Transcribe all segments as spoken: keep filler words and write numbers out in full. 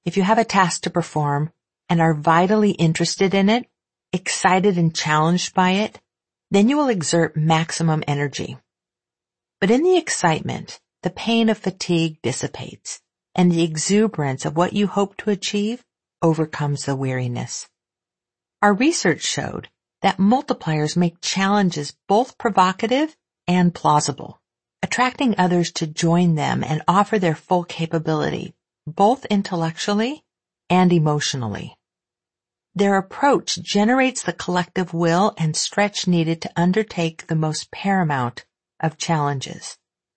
If you have a task to perform and are vitally interested in it, excited and challenged by it, then you will exert maximum energy. But in the excitement, the pain of fatigue dissipates, and the exuberance of what you hope to achieve overcomes the weariness. Our research showed that multipliers make challenges both provocative and plausible, attracting others to join them and offer their full capability, both intellectually and emotionally. Their approach generates the collective will and stretch needed to undertake the most paramount of challenges.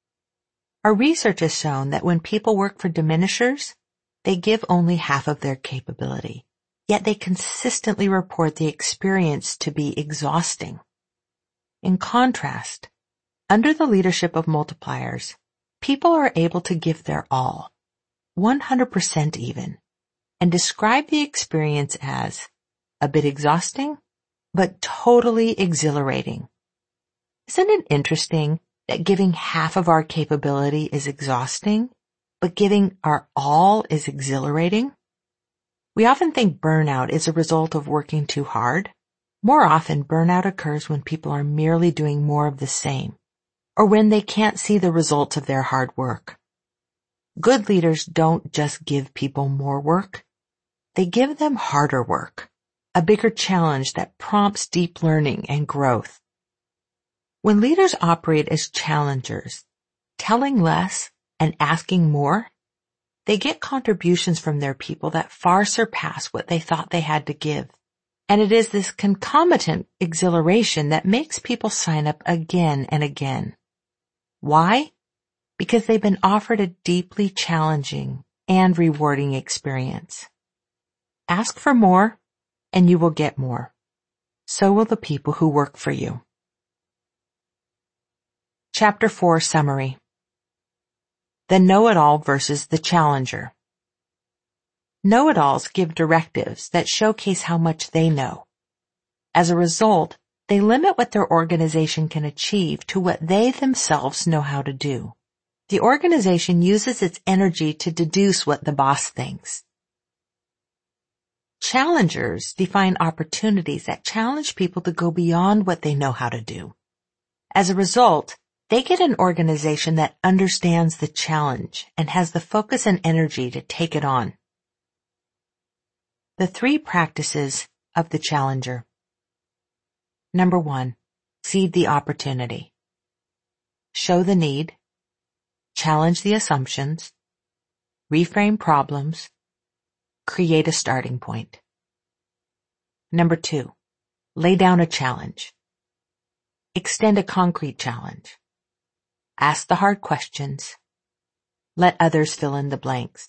Our research has shown that when people work for diminishers, they give only half of their capability, yet they consistently report the experience to be exhausting. In contrast, under the leadership of multipliers, people are able to give their all, one hundred percent even, and describe the experience as a bit exhausting, but totally exhilarating. Isn't it interesting that giving half of our capability is exhausting, but giving our all is exhilarating? We often think burnout is a result of working too hard. More often, burnout occurs when people are merely doing more of the same, or when they can't see the results of their hard work. Good leaders don't just give people more work. They give them harder work, a bigger challenge that prompts deep learning and growth. When leaders operate as challengers, telling less and asking more, they get contributions from their people that far surpass what they thought they had to give. And it is this concomitant exhilaration that makes people sign up again and again. Why? Because they've been offered a deeply challenging and rewarding experience. Ask for more, and you will get more. So will the people who work for you. Chapter four Summary. The know-it-all versus the challenger. Know-it-alls give directives that showcase how much they know. As a result, they limit what their organization can achieve to what they themselves know how to do. The organization uses its energy to deduce what the boss thinks. Challengers define opportunities that challenge people to go beyond what they know how to do. As a result, they get an organization that understands the challenge and has the focus and energy to take it on. The three practices of the challenger. Number one, seed the opportunity. Show the need. Challenge the assumptions. Reframe problems. Create a starting point. Number two, lay down a challenge. Extend a concrete challenge. Ask the hard questions. Let others fill in the blanks.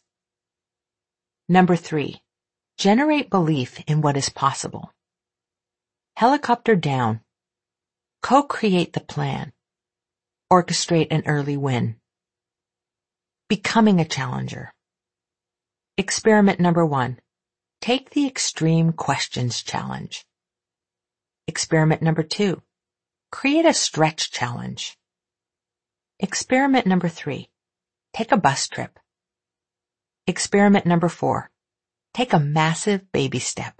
Number three, generate belief in what is possible. Helicopter down. Co-create the plan. Orchestrate an early win. Becoming a challenger. Experiment number one. Take the extreme questions challenge. Experiment number two. Create a stretch challenge. Experiment number three. Take a bus trip. Experiment number four. Take a massive baby step.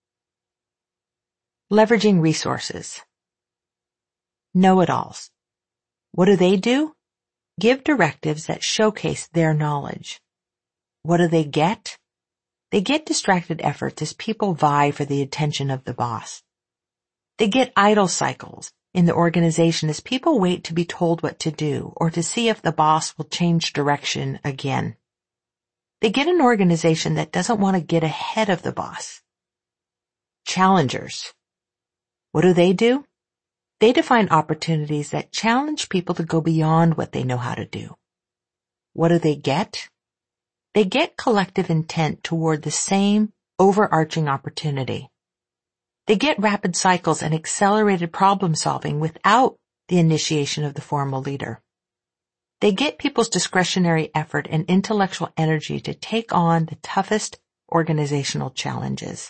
Leveraging resources. Know-it-alls. What do they do? Give directives that showcase their knowledge. What do they get? They get distracted efforts as people vie for the attention of the boss. They get idle cycles in the organization as people wait to be told what to do or to see if the boss will change direction again. They get an organization that doesn't want to get ahead of the boss. Challengers. What do they do? They define opportunities that challenge people to go beyond what they know how to do. What do they get? They get collective intent toward the same overarching opportunity. They get rapid cycles and accelerated problem solving without the initiation of the formal leader. They get people's discretionary effort and intellectual energy to take on the toughest organizational challenges.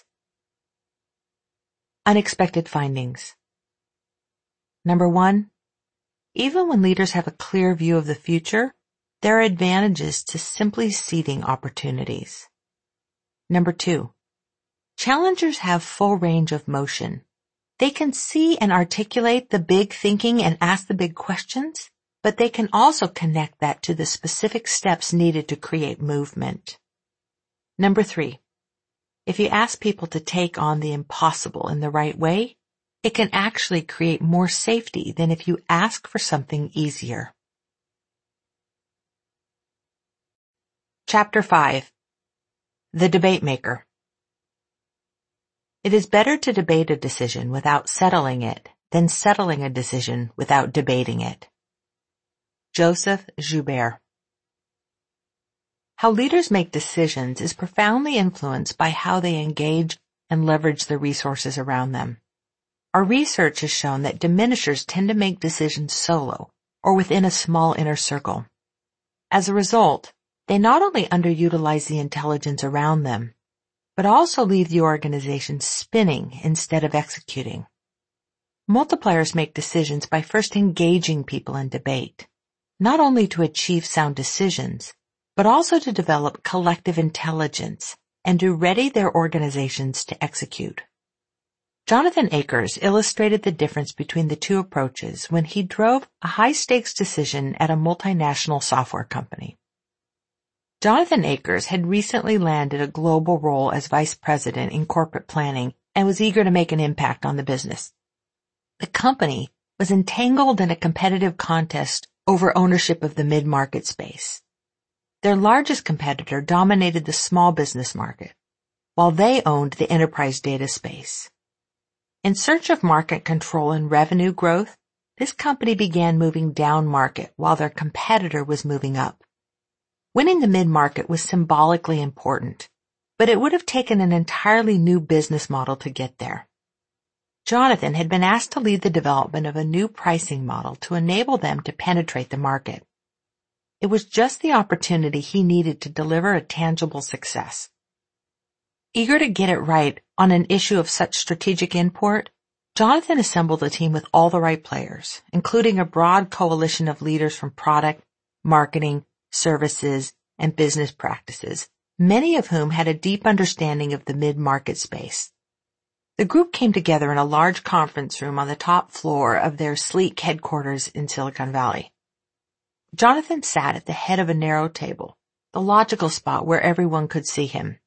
Unexpected findings. Number one, even when leaders have a clear view of the future, there are advantages to simply seeding opportunities. Number two, challengers have full range of motion. They can see and articulate the big thinking and ask the big questions, but they can also connect that to the specific steps needed to create movement. Number three, if you ask people to take on the impossible in the right way, it can actually create more safety than if you ask for something easier. Chapter five. The Debate Maker. It is better to debate a decision without settling it than settling a decision without debating it. Joseph Joubert. How leaders make decisions is profoundly influenced by how they engage and leverage the resources around them. Our research has shown that diminishers tend to make decisions solo or within a small inner circle. As a result, they not only underutilize the intelligence around them, but also leave the organization spinning instead of executing. Multipliers make decisions by first engaging people in debate, not only to achieve sound decisions, but also to develop collective intelligence and to ready their organizations to execute. Jonathan Akers illustrated the difference between the two approaches when he drove a high-stakes decision at a multinational software company. Jonathan Akers had recently landed a global role as vice president in corporate planning and was eager to make an impact on the business. The company was entangled in a competitive contest over ownership of the mid-market space. Their largest competitor dominated the small business market, while they owned the enterprise data space. In search of market control and revenue growth, this company began moving down market while their competitor was moving up. Winning the mid-market was symbolically important, but it would have taken an entirely new business model to get there. Jonathan had been asked to lead the development of a new pricing model to enable them to penetrate the market. It was just the opportunity he needed to deliver a tangible success. Eager to get it right on an issue of such strategic import, Jonathan assembled a team with all the right players, including a broad coalition of leaders from product, marketing, services, and business practices, many of whom had a deep understanding of the mid-market space. The group came together in a large conference room on the top floor of their sleek headquarters in Silicon Valley. Jonathan sat at the head of a narrow table, the logical spot where everyone could see him.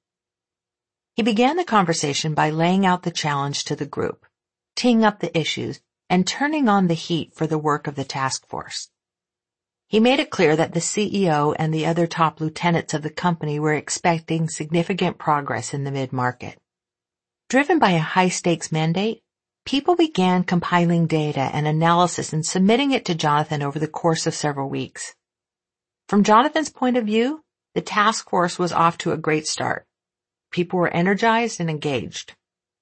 He began the conversation by laying out the challenge to the group, teeing up the issues, and turning on the heat for the work of the task force. He made it clear that the C E O and the other top lieutenants of the company were expecting significant progress in the mid-market. Driven by a high-stakes mandate, people began compiling data and analysis and submitting it to Jonathan over the course of several weeks. From Jonathan's point of view, the task force was off to a great start. People were energized and engaged.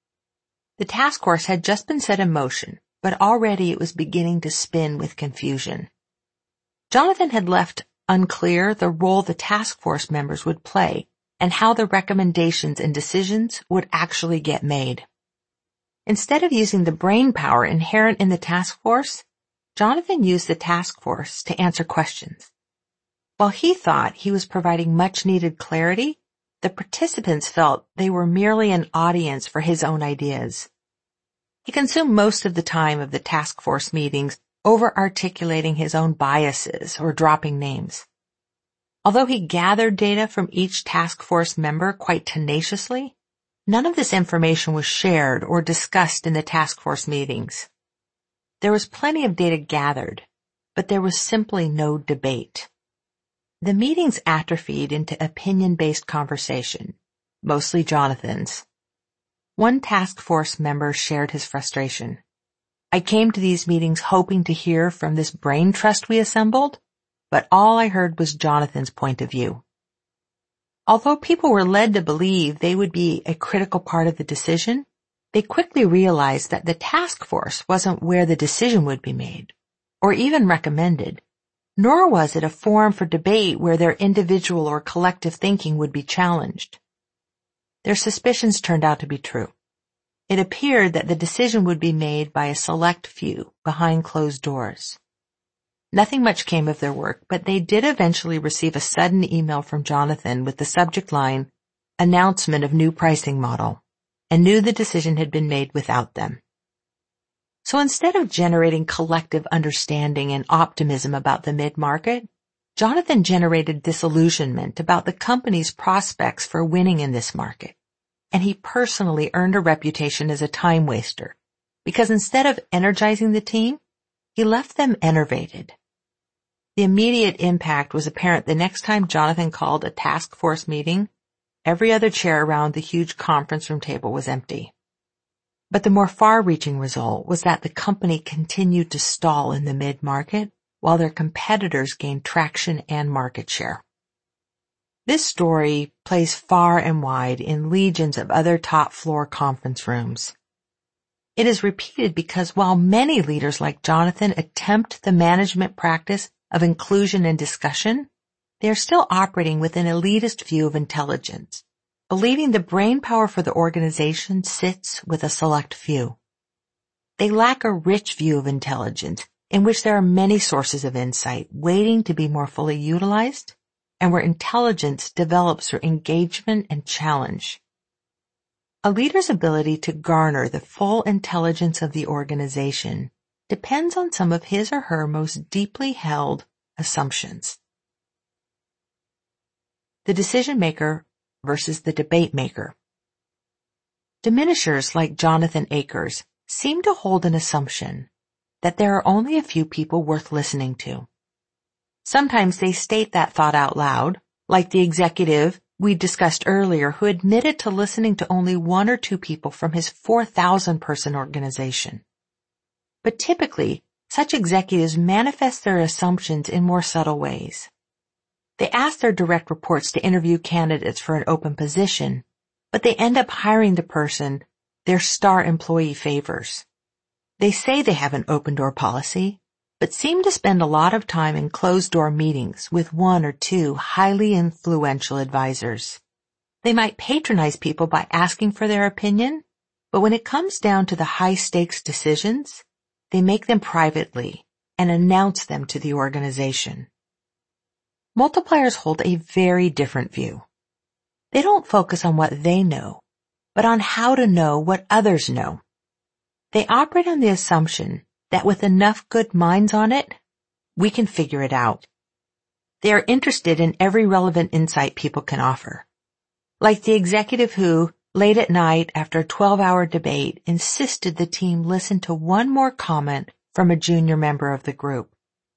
The task force had just been set in motion, but already it was beginning to spin with confusion. Jonathan had left unclear the role the task force members would play and how the recommendations and decisions would actually get made. Instead of using the brain power inherent in the task force, Jonathan used the task force to answer questions. While he thought he was providing much-needed clarity, the participants felt they were merely an audience for his own ideas. He consumed most of the time of the task force meetings over-articulating his own biases or dropping names. Although he gathered data from each task force member quite tenaciously, none of this information was shared or discussed in the task force meetings. There was plenty of data gathered, but there was simply no debate. The meetings atrophied into opinion-based conversation, mostly Jonathan's. One task force member shared his frustration. I came to these meetings hoping to hear from this brain trust we assembled, but all I heard was Jonathan's point of view. Although people were led to believe they would be a critical part of the decision, they quickly realized that the task force wasn't where the decision would be made, or even recommended, nor was it a forum for debate where their individual or collective thinking would be challenged. Their suspicions turned out to be true. It appeared that the decision would be made by a select few behind closed doors. Nothing much came of their work, but they did eventually receive a sudden email from Jonathan with the subject line, announcement of new pricing model and knew the decision had been made without them. So instead of generating collective understanding and optimism about the mid-market, Jonathan generated disillusionment about the company's prospects for winning in this market, and he personally earned a reputation as a time waster because instead of energizing the team, he left them enervated. The immediate impact was apparent the next time Jonathan called a task force meeting. Every other chair around the huge conference room table was empty. But the more far-reaching result was that the company continued to stall in the mid-market while their competitors gained traction and market share. This story plays far and wide in legions of other top-floor conference rooms. It is repeated because while many leaders like Jonathan attempt the management practice of inclusion and discussion, they are still operating with an elitist view of intelligence, believing the brain power for the organization sits with a select few. They lack a rich view of intelligence in which there are many sources of insight waiting to be more fully utilized and where intelligence develops through engagement and challenge. A leader's ability to garner the full intelligence of the organization depends on some of his or her most deeply held assumptions. The decision maker versus the debate maker. Diminishers like Jonathan Akers seem to hold an assumption that there are only a few people worth listening to. Sometimes they state that thought out loud, like the executive we discussed earlier who admitted to listening to only one or two people from his four thousand person organization. But typically, such executives manifest their assumptions in more subtle ways. They ask their direct reports to interview candidates for an open position, but they end up hiring the person their star employee favors. They say they have an open-door policy, but seem to spend a lot of time in closed-door meetings with one or two highly influential advisors. They might patronize people by asking for their opinion, but when it comes down to the high-stakes decisions, they make them privately and announce them to the organization. Multipliers hold a very different view. They don't focus on what they know, but on how to know what others know. They operate on the assumption that with enough good minds on it, we can figure it out. They are interested in every relevant insight people can offer. Like the executive who, late at night after a twelve-hour debate, insisted the team listen to one more comment from a junior member of the group.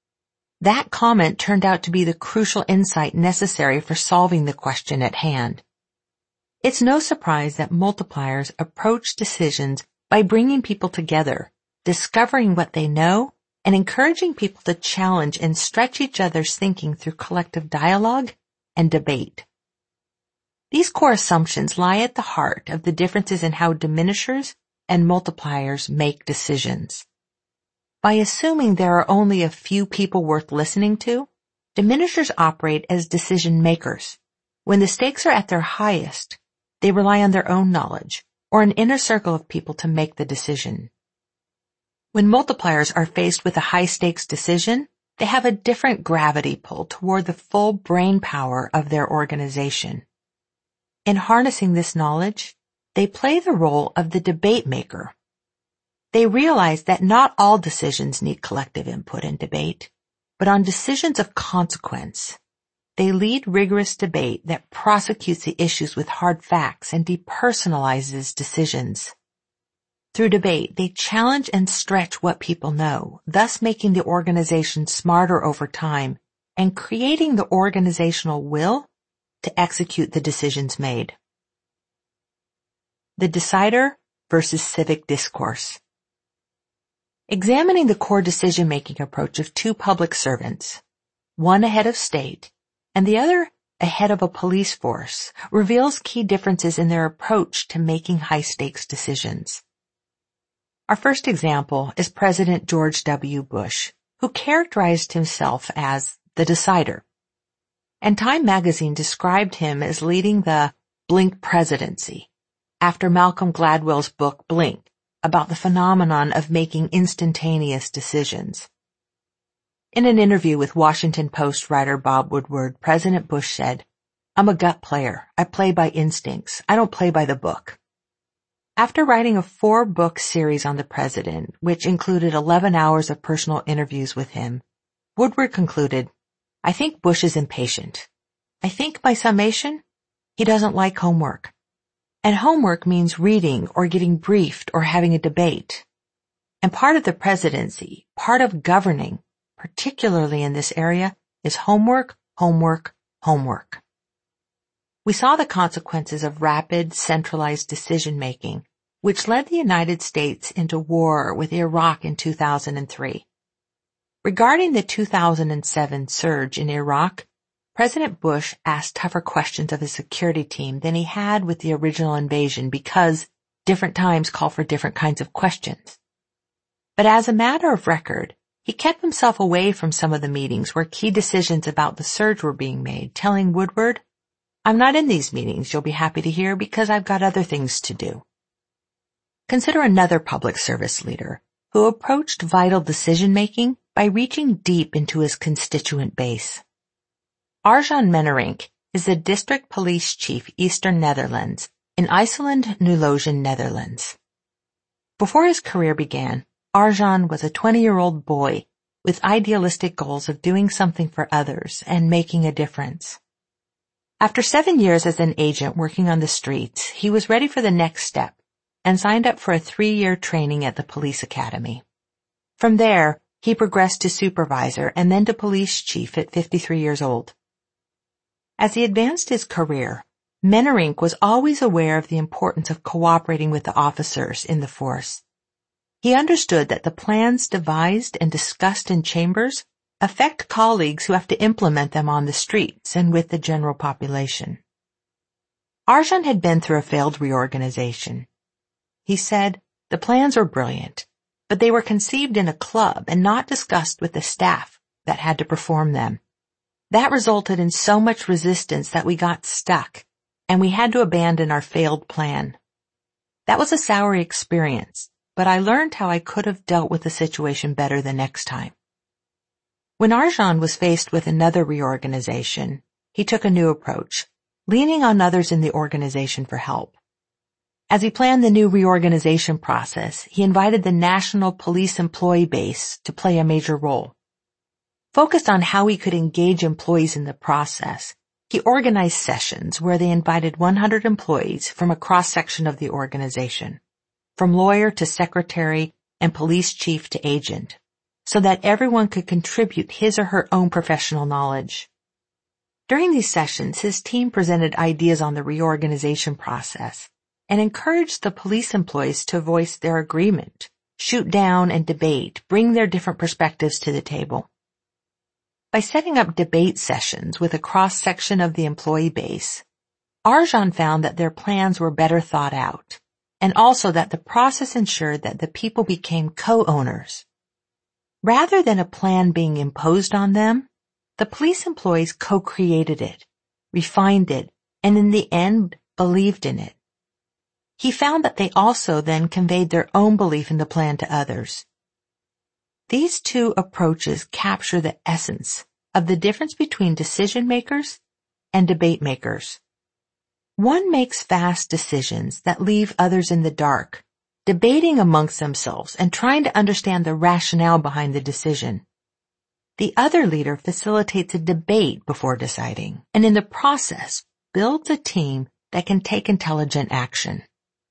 That comment turned out to be the crucial insight necessary for solving the question at hand. It's no surprise that multipliers approach decisions by bringing people together, discovering what they know, and encouraging people to challenge and stretch each other's thinking through collective dialogue and debate. These core assumptions lie at the heart of the differences in how diminishers and multipliers make decisions. By assuming there are only a few people worth listening to, diminishers operate as decision makers. When the stakes are at their highest, they rely on their own knowledge or an inner circle of people to make the decision. When multipliers are faced with a high-stakes decision, they have a different gravity pull toward the full brain power of their organization. In harnessing this knowledge, they play the role of the debate maker. They realize that not all decisions need collective input and debate, but on decisions of consequence, they lead rigorous debate that prosecutes the issues with hard facts and depersonalizes decisions. Through debate, they challenge and stretch what people know, thus making the organization smarter over time and creating the organizational will to execute the decisions made. The decider versus civic discourse. Examining the core decision-making approach of two public servants, one a head of state and the other a head of a police force, reveals key differences in their approach to making high-stakes decisions. Our first example is President George W. Bush, who characterized himself as the decider. And Time magazine described him as leading the Blink presidency, after Malcolm Gladwell's book Blink, about the phenomenon of making instantaneous decisions. In an interview with Washington Post writer Bob Woodward, President Bush said, I'm a gut player. I play by instincts. I don't play by the book. After writing a four-book series on the president, which included eleven hours of personal interviews with him, Woodward concluded, I think Bush is impatient. I think, by summation, he doesn't like homework. And homework means reading or getting briefed or having a debate. And part of the presidency, part of governing, particularly in this area, is homework, homework, homework. We saw the consequences of rapid, centralized decision-making, which led the United States into war with Iraq in two thousand three. Regarding the two thousand seven surge in Iraq, President Bush asked tougher questions of his security team than he had with the original invasion because different times call for different kinds of questions. But as a matter of record, he kept himself away from some of the meetings where key decisions about the surge were being made, telling Woodward, I'm not in these meetings, you'll be happy to hear, because I've got other things to do. Consider another public service leader who approached vital decision-making by reaching deep into his constituent base. Arjan Mennerink is the district police chief, Eastern Netherlands, in IJsland-Nulozen, Netherlands. Before his career began, Arjan was a twenty-year-old boy with idealistic goals of doing something for others and making a difference. After seven years as an agent working on the streets, he was ready for the next step and signed up for a three-year training at the police academy. From there, he progressed to supervisor and then to police chief at fifty-three years old. As he advanced his career, Mennerink was always aware of the importance of cooperating with the officers in the force. He understood that the plans devised and discussed in chambers affect colleagues who have to implement them on the streets and with the general population. Arjan had been through a failed reorganization. He said, the plans were brilliant, but they were conceived in a club and not discussed with the staff that had to perform them. That resulted in so much resistance that we got stuck, and we had to abandon our failed plan. That was a sour experience, but I learned how I could have dealt with the situation better the next time. When Arjan was faced with another reorganization, he took a new approach, leaning on others in the organization for help. As he planned the new reorganization process, he invited the national police employee base to play a major role. Focused on how he could engage employees in the process, he organized sessions where they invited one hundred employees from a cross-section of the organization, from lawyer to secretary and police chief to agent, so that everyone could contribute his or her own professional knowledge. During these sessions, his team presented ideas on the reorganization process and encouraged the police employees to voice their agreement, shoot down and debate, bring their different perspectives to the table. By setting up debate sessions with a cross-section of the employee base, Arjan found that their plans were better thought out, and also that the process ensured that the people became co-owners. Rather than a plan being imposed on them, the police employees co-created it, refined it, and in the end believed in it. He found that they also then conveyed their own belief in the plan to others. These two approaches capture the essence of the difference between decision makers and debate makers. One makes fast decisions that leave others in the dark, debating amongst themselves and trying to understand the rationale behind the decision. The other leader facilitates a debate before deciding, and in the process builds a team that can take intelligent action.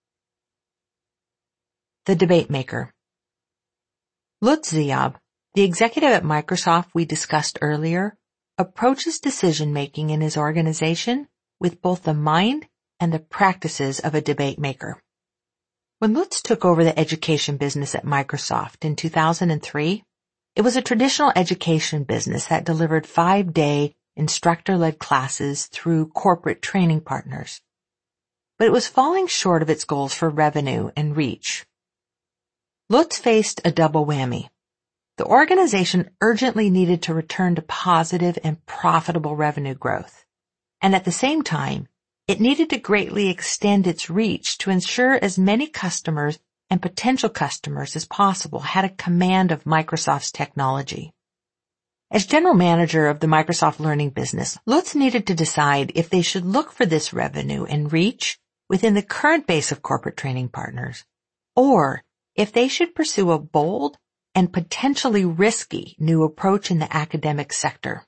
The debate maker. Lutz Ziob, the executive at Microsoft we discussed earlier, approaches decision-making in his organization with both the mind and the practices of a debate maker. When Lutz took over the education business at Microsoft in two thousand three, it was a traditional education business that delivered five-day instructor-led classes through corporate training partners. But it was falling short of its goals for revenue and reach. Lutz faced a double whammy. The organization urgently needed to return to positive and profitable revenue growth, and at the same time, it needed to greatly extend its reach to ensure as many customers and potential customers as possible had a command of Microsoft's technology. As general manager of the Microsoft Learning business, Lutz needed to decide if they should look for this revenue and reach within the current base of corporate training partners, or if they should pursue a bold and potentially risky new approach in the academic sector.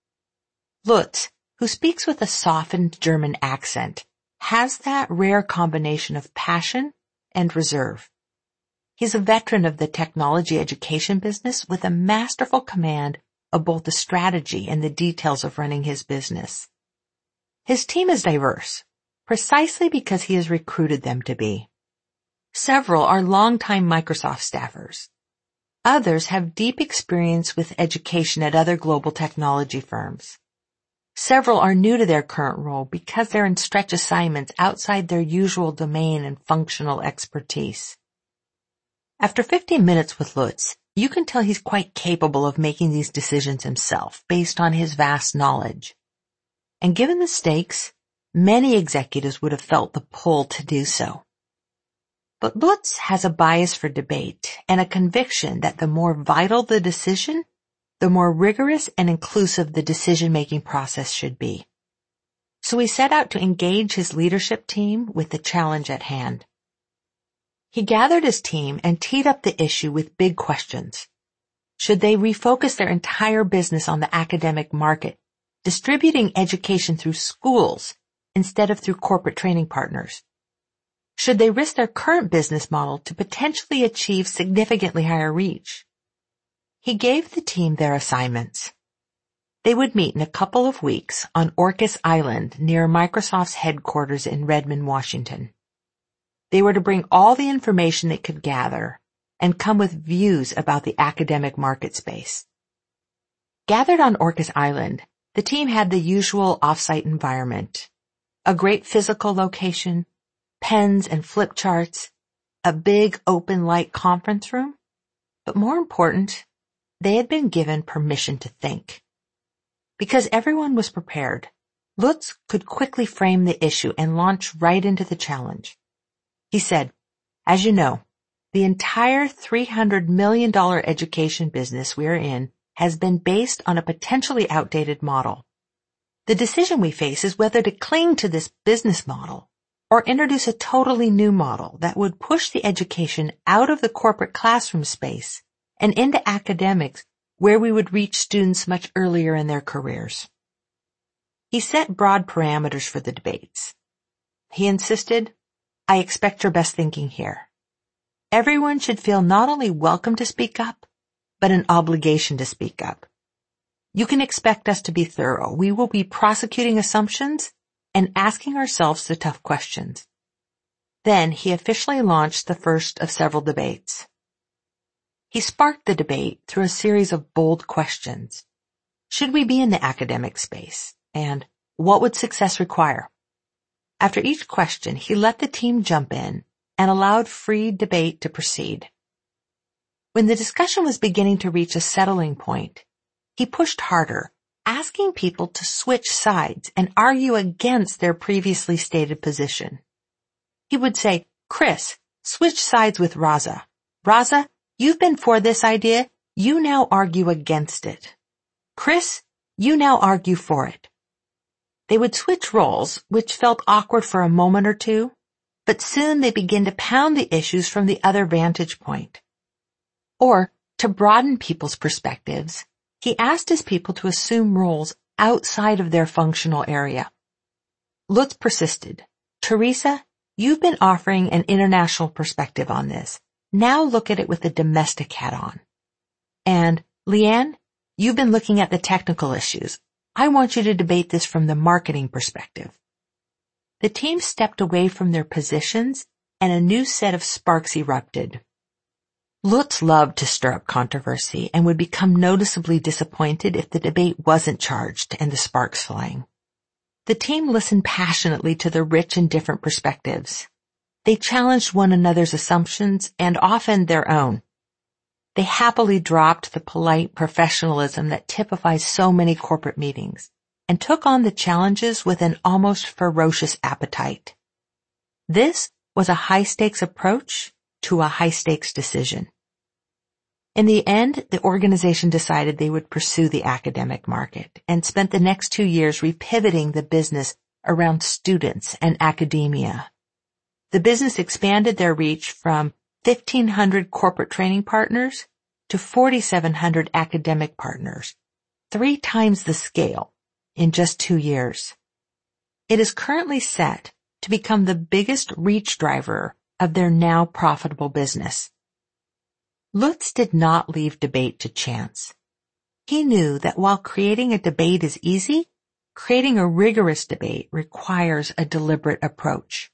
Lutz, who speaks with a softened German accent, has that rare combination of passion and reserve. He's a veteran of the technology education business with a masterful command of both the strategy and the details of running his business. His team is diverse, precisely because he has recruited them to be. Several are longtime Microsoft staffers. Others have deep experience with education at other global technology firms. Several are new to their current role because they're in stretch assignments outside their usual domain and functional expertise. After fifteen minutes with Lutz, you can tell he's quite capable of making these decisions himself based on his vast knowledge. And given the stakes, many executives would have felt the pull to do so. But Lutz has a bias for debate and a conviction that the more vital the decision, the more rigorous and inclusive the decision-making process should be. So he set out to engage his leadership team with the challenge at hand. He gathered his team and teed up the issue with big questions. Should they refocus their entire business on the academic market, distributing education through schools instead of through corporate training partners? Should they risk their current business model to potentially achieve significantly higher reach? He gave the team their assignments. They would meet in a couple of weeks on Orcas Island near Microsoft's headquarters in Redmond, Washington. They were to bring all the information they could gather and come with views about the academic market space. Gathered on Orcas Island, the team had the usual off-site environment, a great physical location, pens and flip charts, a big open light conference room, but more important, they had been given permission to think. Because everyone was prepared, Lutz could quickly frame the issue and launch right into the challenge. He said, as you know, the entire three hundred million dollars education business we are in has been based on a potentially outdated model. The decision we face is whether to cling to this business model or introduce a totally new model that would push the education out of the corporate classroom space and into academics where we would reach students much earlier in their careers. He set broad parameters for the debates. He insisted, I expect your best thinking here. Everyone should feel not only welcome to speak up, but an obligation to speak up. You can expect us to be thorough. We will be prosecuting assumptions and asking ourselves the tough questions. Then he officially launched the first of several debates. He sparked the debate through a series of bold questions. Should we be in the academic space? And what would success require? After each question, he let the team jump in and allowed free debate to proceed. When the discussion was beginning to reach a settling point, he pushed harder, asking people to switch sides and argue against their previously stated position. He would say, Chris, switch sides with Raza. Raza, you've been for this idea. You now argue against it. Chris, you now argue for it. They would switch roles, which felt awkward for a moment or two, but soon they began to pound the issues from the other vantage point. Or, to broaden people's perspectives, he asked his people to assume roles outside of their functional area. Lutz persisted. Teresa, you've been offering an international perspective on this. Now look at it with a domestic hat on. And, Leanne, you've been looking at the technical issues. I want you to debate this from the marketing perspective. The team stepped away from their positions and a new set of sparks erupted. Lutz loved to stir up controversy and would become noticeably disappointed if the debate wasn't charged and the sparks flying. The team listened passionately to the rich and different perspectives. They challenged one another's assumptions and often their own. They happily dropped the polite professionalism that typifies so many corporate meetings and took on the challenges with an almost ferocious appetite. This was a high-stakes approach to a high-stakes decision. In the end, the organization decided they would pursue the academic market and spent the next two years repivoting the business around students and academia. The business expanded their reach from fifteen hundred corporate training partners to forty-seven hundred academic partners, three times the scale in just two years. It is currently set to become the biggest reach driver of their now profitable business. Lutz did not leave debate to chance. He knew that while creating a debate is easy, creating a rigorous debate requires a deliberate approach.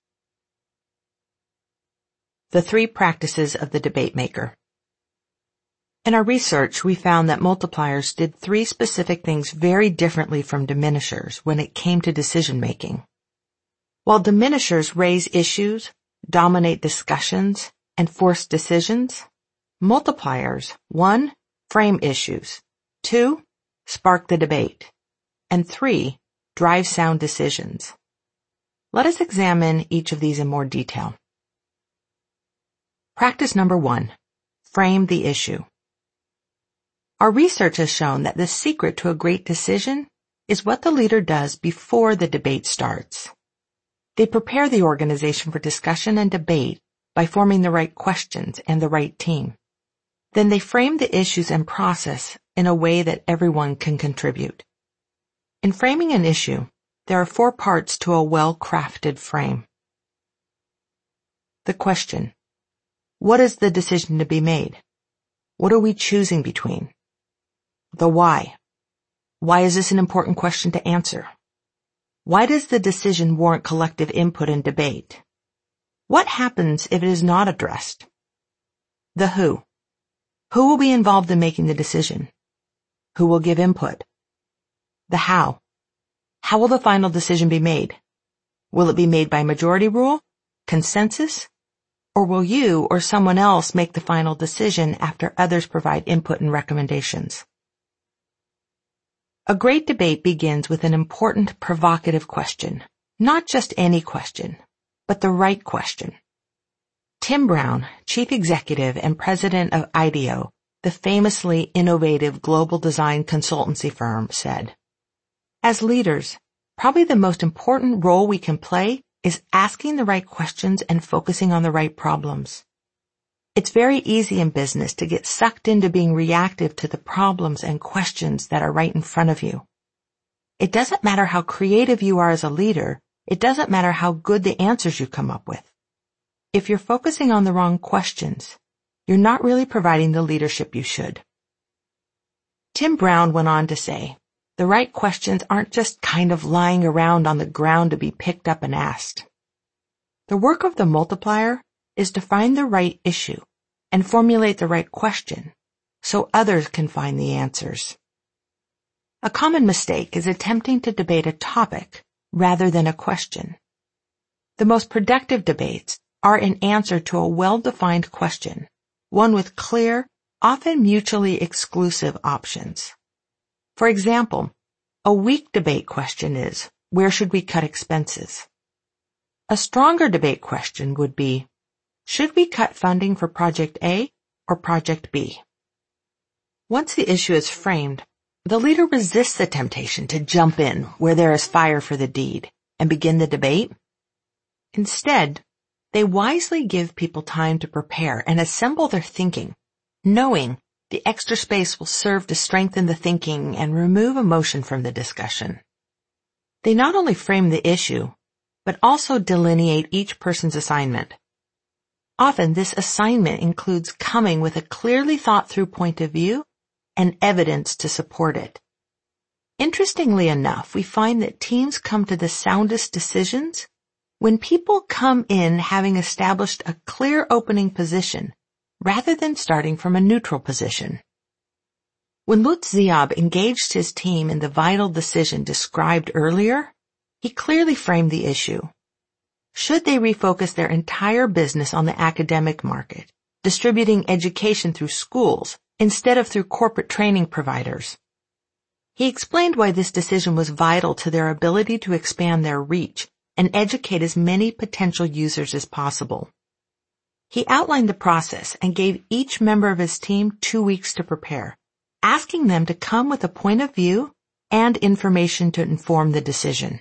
The three practices of the debate maker. In our research, we found that multipliers did three specific things very differently from diminishers when it came to decision making. While diminishers raise issues, dominate discussions, and force decisions, multipliers, one, frame issues, two, spark the debate, and three, drive sound decisions. Let us examine each of these in more detail. Practice number one, frame the issue. Our research has shown that the secret to a great decision is what the leader does before the debate starts. They prepare the organization for discussion and debate by forming the right questions and the right team. Then they frame the issues and process in a way that everyone can contribute. In framing an issue, there are four parts to a well-crafted frame. The question: what is the decision to be made? What are we choosing between? The why. Why is this an important question to answer? Why does the decision warrant collective input and debate? What happens if it is not addressed? The who. Who will be involved in making the decision? Who will give input? The how. How will the final decision be made? Will it be made by majority rule, consensus, or will you or someone else make the final decision after others provide input and recommendations? A great debate begins with an important provocative question, not just any question, but the right question. Tim Brown, chief executive and president of IDEO, the famously innovative global design consultancy firm, said, "As leaders, probably the most important role we can play is asking the right questions and focusing on the right problems. It's very easy in business to get sucked into being reactive to the problems and questions that are right in front of you. It doesn't matter how creative you are as a leader. It doesn't matter how good the answers you come up with. If you're focusing on the wrong questions, you're not really providing the leadership you should." Tim Brown went on to say, the right questions aren't just kind of lying around on the ground to be picked up and asked. The work of the multiplier is to find the right issue and formulate the right question so others can find the answers. A common mistake is attempting to debate a topic rather than a question. The most productive debates are an answer to a well-defined question, one with clear, often mutually exclusive options. For example, a weak debate question is, where should we cut expenses? A stronger debate question would be, should we cut funding for Project A or Project B? Once the issue is framed, the leader resists the temptation to jump in where there is fire for the deed and begin the debate. Instead, they wisely give people time to prepare and assemble their thinking, knowing the extra space will serve to strengthen the thinking and remove emotion from the discussion. They not only frame the issue, but also delineate each person's assignment. Often this assignment includes coming with a clearly thought-through point of view and evidence to support it. Interestingly enough, we find that teams come to the soundest decisions when people come in having established a clear opening position rather than starting from a neutral position. When Lutz Ziab engaged his team in the vital decision described earlier, he clearly framed the issue. Should they refocus their entire business on the academic market, distributing education through schools instead of through corporate training providers? He explained why this decision was vital to their ability to expand their reach and educate as many potential users as possible. He outlined the process and gave each member of his team two weeks to prepare, asking them to come with a point of view and information to inform the decision.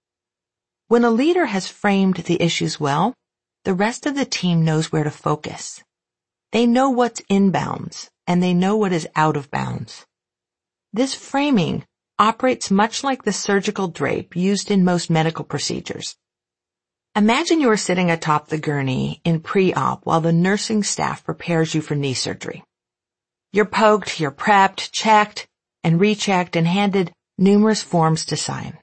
When a leader has framed the issues well, the rest of the team knows where to focus. They know what's in bounds, and they know what is out of bounds. This framing operates much like the surgical drape used in most medical procedures. Imagine you are sitting atop the gurney in pre-op while the nursing staff prepares you for knee surgery. You're poked, you're prepped, checked, and rechecked and handed numerous forms to sign.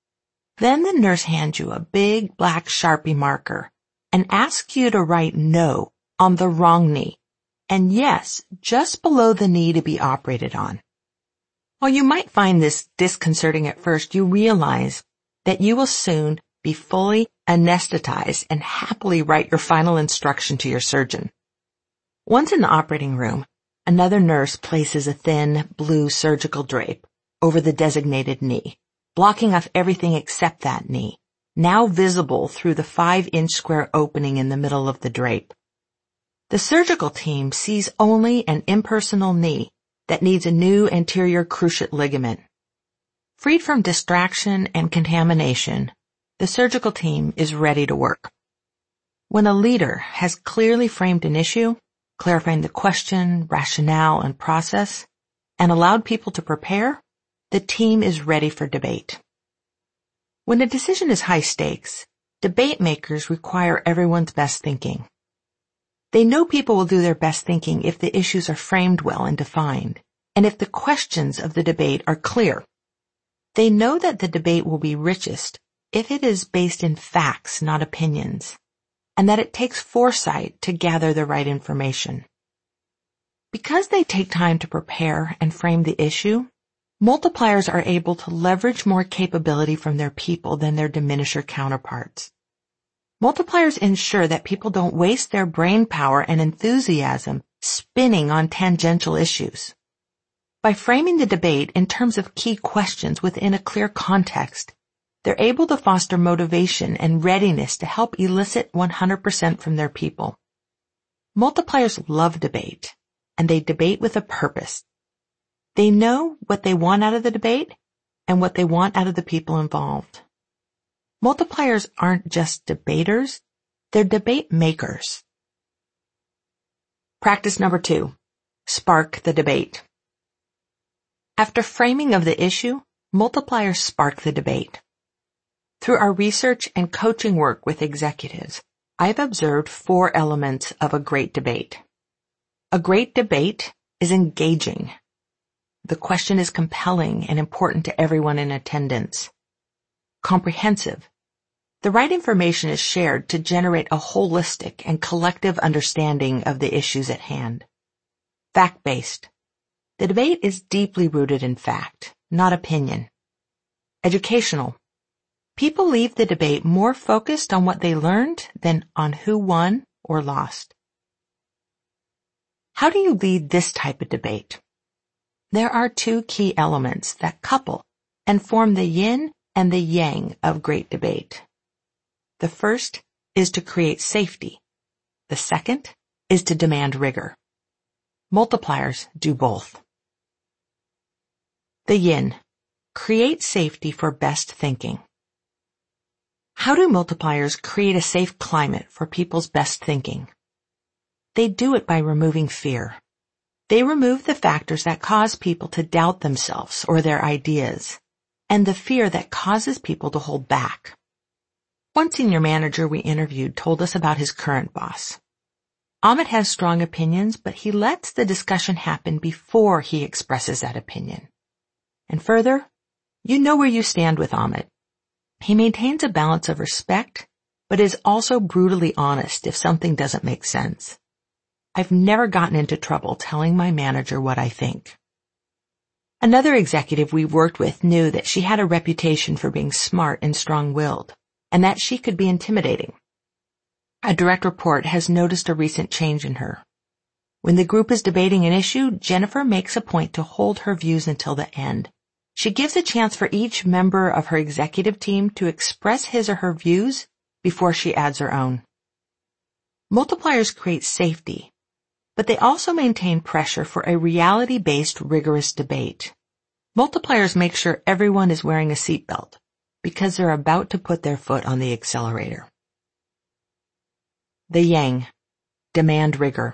Then the nurse hands you a big black Sharpie marker and asks you to write no on the wrong knee and yes just below the knee to be operated on. While you might find this disconcerting at first, you realize that you will soon be fully anesthetized and happily write your final instruction to your surgeon. Once in the operating room, another nurse places a thin blue surgical drape over the designated knee, blocking off everything except that knee, now visible through the five-inch square opening in the middle of the drape. The surgical team sees only an impersonal knee that needs a new anterior cruciate ligament. Freed from distraction and contamination, the surgical team is ready to work. When a leader has clearly framed an issue, clarifying the question, rationale, and process, and allowed people to prepare, the team is ready for debate. When a decision is high stakes, debate makers require everyone's best thinking. They know people will do their best thinking if the issues are framed well and defined, and if the questions of the debate are clear. They know that the debate will be richest if it is based in facts, not opinions, and that it takes foresight to gather the right information. Because they take time to prepare and frame the issue, multipliers are able to leverage more capability from their people than their diminisher counterparts. Multipliers ensure that people don't waste their brain power and enthusiasm spinning on tangential issues. By framing the debate in terms of key questions within a clear context, they're able to foster motivation and readiness to help elicit one hundred percent from their people. Multipliers love debate, and they debate with a purpose. They know what they want out of the debate and what they want out of the people involved. Multipliers aren't just debaters, they're debate makers. Practice number two, spark the debate. After framing of the issue, multipliers spark the debate. Through our research and coaching work with executives, I've observed four elements of a great debate. A great debate is engaging. The question is compelling and important to everyone in attendance. Comprehensive. The right information is shared to generate a holistic and collective understanding of the issues at hand. Fact-based. The debate is deeply rooted in fact, not opinion. Educational. People leave the debate more focused on what they learned than on who won or lost. How do you lead this type of debate? There are two key elements that couple and form the yin and the yang of great debate. The first is to create safety. The second is to demand rigor. Multipliers do both. The yin. Create safety for best thinking. How do multipliers create a safe climate for people's best thinking? They do it by removing fear. They remove the factors that cause people to doubt themselves or their ideas, and the fear that causes people to hold back. One senior manager we interviewed told us about his current boss. Amit has strong opinions, but he lets the discussion happen before he expresses that opinion. And further, you know where you stand with Amit. He maintains a balance of respect, but is also brutally honest if something doesn't make sense. I've never gotten into trouble telling my manager what I think. Another executive we worked with knew that she had a reputation for being smart and strong-willed, and that she could be intimidating. A direct report has noticed a recent change in her. When the group is debating an issue, Jennifer makes a point to hold her views until the end. She gives a chance for each member of her executive team to express his or her views before she adds her own. Multipliers create safety, but they also maintain pressure for a reality-based, rigorous debate. Multipliers make sure everyone is wearing a seatbelt because they're about to put their foot on the accelerator. The Yang. Demand rigor.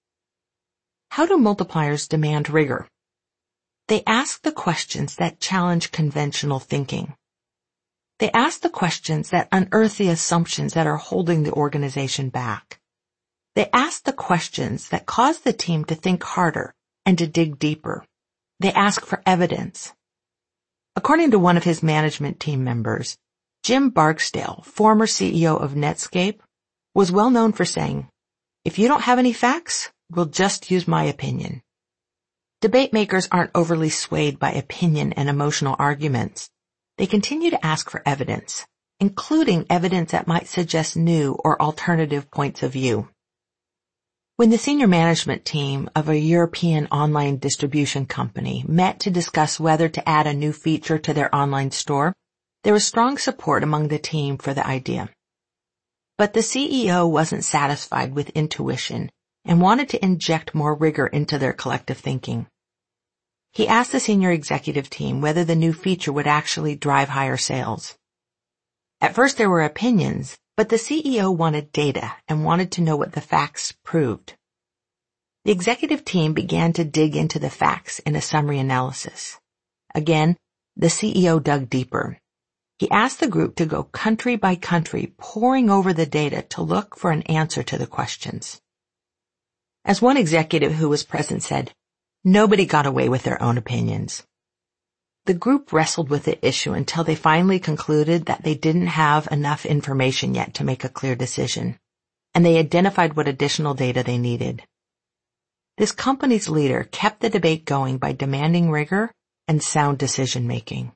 How do multipliers demand rigor? They ask the questions that challenge conventional thinking. They ask the questions that unearth the assumptions that are holding the organization back. They ask the questions that cause the team to think harder and to dig deeper. They ask for evidence. According to one of his management team members, Jim Barksdale, former C E O of Netscape, was well known for saying, "If you don't have any facts, we'll just use my opinion." Debate makers aren't overly swayed by opinion and emotional arguments. They continue to ask for evidence, including evidence that might suggest new or alternative points of view. When the senior management team of a European online distribution company met to discuss whether to add a new feature to their online store, there was strong support among the team for the idea. But the C E O wasn't satisfied with intuition and wanted to inject more rigor into their collective thinking. He asked the senior executive team whether the new feature would actually drive higher sales. At first there were opinions, but the C E O wanted data and wanted to know what the facts proved. The executive team began to dig into the facts in a summary analysis. Again, the C E O dug deeper. He asked the group to go country by country, poring over the data to look for an answer to the questions. As one executive who was present said, nobody got away with their own opinions. The group wrestled with the issue until they finally concluded that they didn't have enough information yet to make a clear decision, and they identified what additional data they needed. This company's leader kept the debate going by demanding rigor and sound decision-making.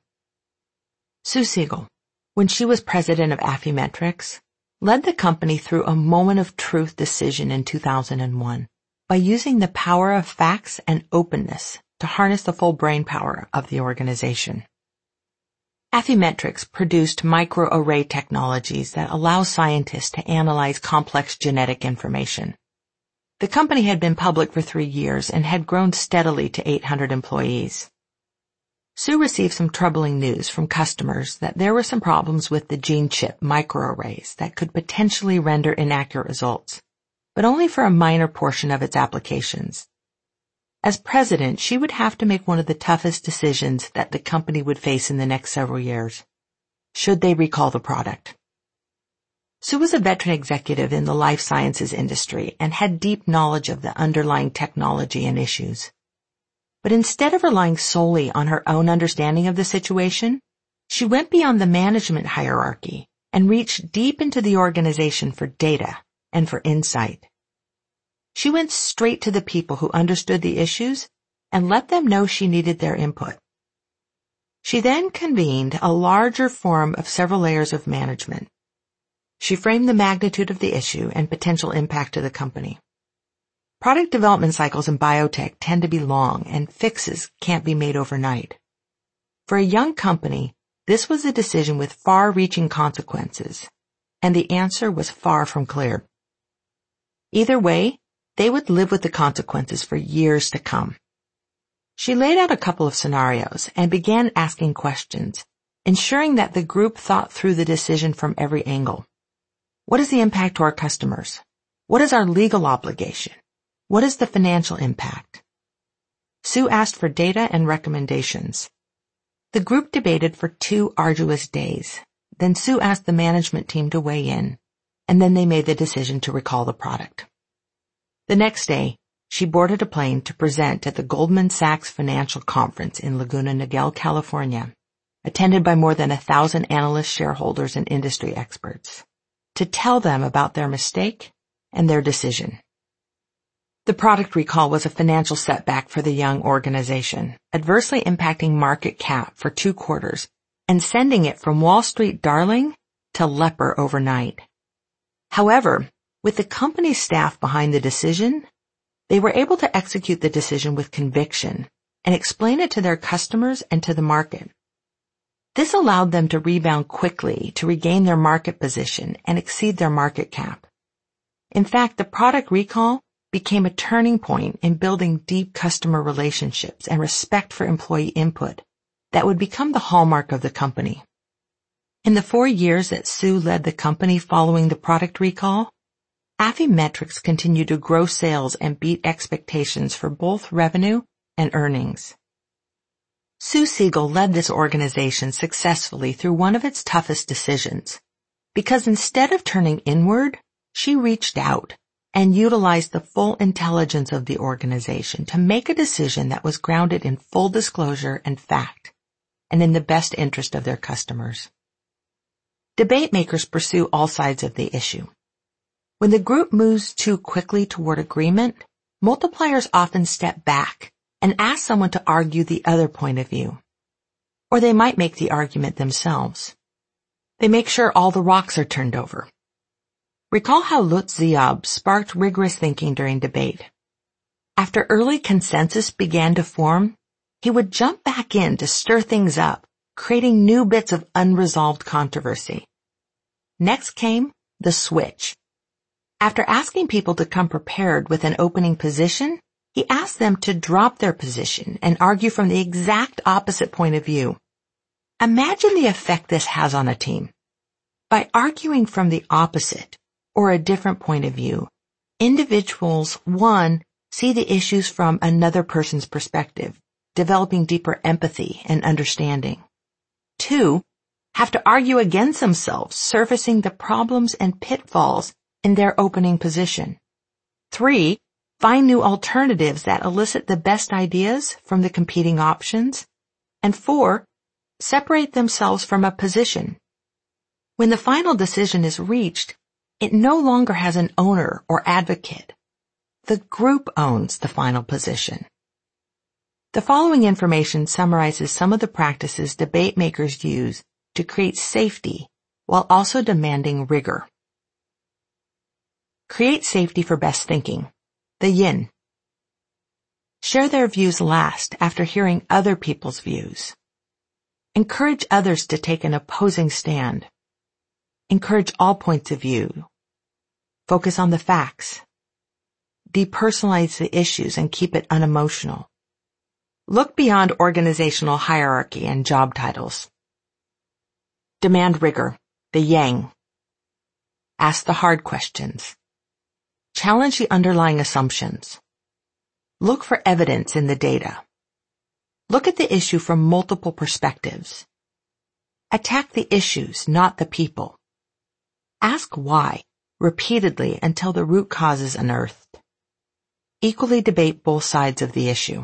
Sue Siegel, when she was president of Affymetrix, led the company through a moment of truth decision in two thousand one by using the power of facts and openness to harness the full brain power of the organization. Affymetrix produced microarray technologies that allow scientists to analyze complex genetic information. The company had been public for three years and had grown steadily to eight hundred employees. Sue received some troubling news from customers that there were some problems with the gene chip microarrays that could potentially render inaccurate results, but only for a minor portion of its applications. As president, she would have to make one of the toughest decisions that the company would face in the next several years. Should they recall the product? Sue was a veteran executive in the life sciences industry and had deep knowledge of the underlying technology and issues. But instead of relying solely on her own understanding of the situation, she went beyond the management hierarchy and reached deep into the organization for data and for insight. She went straight to the people who understood the issues and let them know she needed their input. She then convened a larger forum of several layers of management. She framed the magnitude of the issue and potential impact to the company. Product development cycles in biotech tend to be long, and fixes can't be made overnight. For a young company, this was a decision with far-reaching consequences, and the answer was far from clear. Either way, they would live with the consequences for years to come. She laid out a couple of scenarios and began asking questions, ensuring that the group thought through the decision from every angle. What is the impact to our customers? What is our legal obligation? What is the financial impact? Sue asked for data and recommendations. The group debated for two arduous days. Then Sue asked the management team to weigh in, and then they made the decision to recall the product. The next day, she boarded a plane to present at the Goldman Sachs Financial Conference in Laguna Niguel, California, attended by more than a thousand analysts, shareholders, and industry experts, to tell them about their mistake and their decision. The product recall was a financial setback for the young organization, adversely impacting market cap for two quarters and sending it from Wall Street darling to leper overnight. However, with the company's staff behind the decision, they were able to execute the decision with conviction and explain it to their customers and to the market. This allowed them to rebound quickly to regain their market position and exceed their market cap. In fact, the product recall became a turning point in building deep customer relationships and respect for employee input that would become the hallmark of the company. In the four years that Sue led the company following the product recall, Affymetrix continued to grow sales and beat expectations for both revenue and earnings. Sue Siegel led this organization successfully through one of its toughest decisions, because instead of turning inward, she reached out and utilized the full intelligence of the organization to make a decision that was grounded in full disclosure and fact, and in the best interest of their customers. Debate makers pursue all sides of the issue. When the group moves too quickly toward agreement, multipliers often step back and ask someone to argue the other point of view. Or they might make the argument themselves. They make sure all the rocks are turned over. Recall how Lutz Ziob sparked rigorous thinking during debate. After early consensus began to form, he would jump back in to stir things up, creating new bits of unresolved controversy. Next came the switch. After asking people to come prepared with an opening position, he asked them to drop their position and argue from the exact opposite point of view. Imagine the effect this has on a team. By arguing from the opposite, or a different point of view, individuals, one, see the issues from another person's perspective, developing deeper empathy and understanding. Two, have to argue against themselves, surfacing the problems and pitfalls in their opening position. Three, find new alternatives that elicit the best ideas from the competing options. And four, separate themselves from a position. When the final decision is reached, it no longer has an owner or advocate. The group owns the final position. The following information summarizes some of the practices debate makers use to create safety while also demanding rigor. Create safety for best thinking. The yin. Share their views last after hearing other people's views. Encourage others to take an opposing stand. Encourage all points of view. Focus on the facts. Depersonalize the issues and keep it unemotional. Look beyond organizational hierarchy and job titles. Demand rigor. The yang. Ask the hard questions. Challenge the underlying assumptions. Look for evidence in the data. Look at the issue from multiple perspectives. Attack the issues, not the people. Ask why, repeatedly until the root cause is unearthed. Equally debate both sides of the issue.